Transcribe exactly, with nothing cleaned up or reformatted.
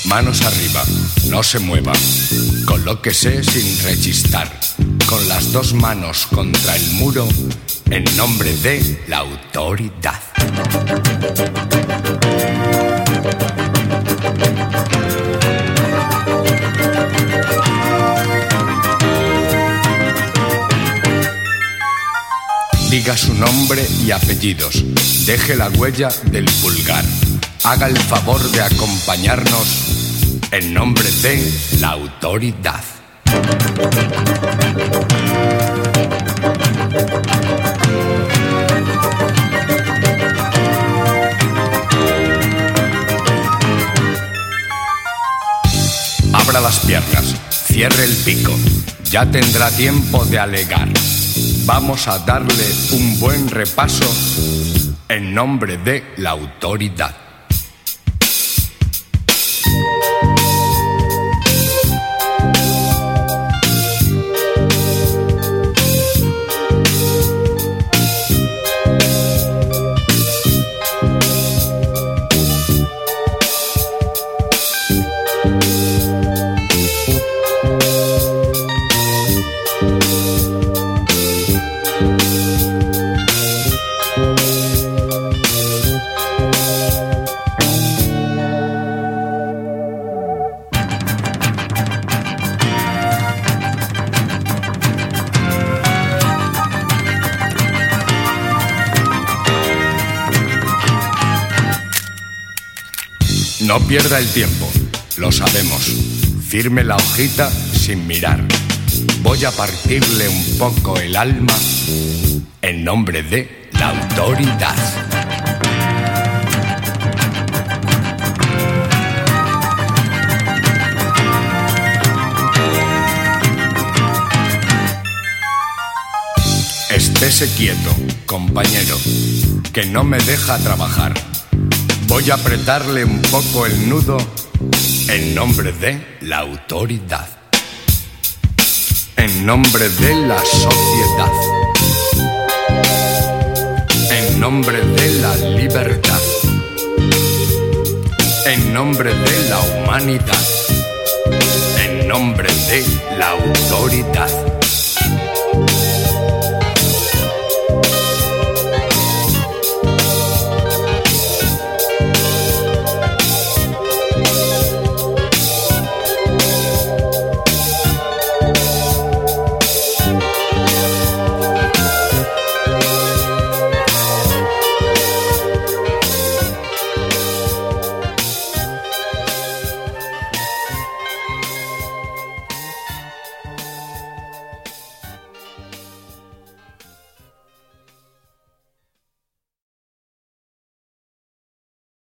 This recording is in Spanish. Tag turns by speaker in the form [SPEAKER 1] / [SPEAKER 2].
[SPEAKER 1] Manos arriba, no se mueva. Colóquese sin rechistar, con las dos manos contra el muro, en nombre de la autoridad. Diga su nombre y apellidos, deje la huella del pulgar. Haga el favor de acompañarnos en nombre de la autoridad. Abra las piernas, cierre el pico, ya tendrá tiempo de alegar. Vamos a darle un buen repaso en nombre de la autoridad. No pierda el tiempo, lo sabemos. Firme la hojita sin mirar. Voy a partirle un poco el alma en nombre de la autoridad. Estése quieto, compañero, que no me deja trabajar. Voy a apretarle un poco el nudo en nombre de la autoridad. En nombre de la sociedad. En nombre de la libertad. En nombre de la humanidad. En nombre de la autoridad.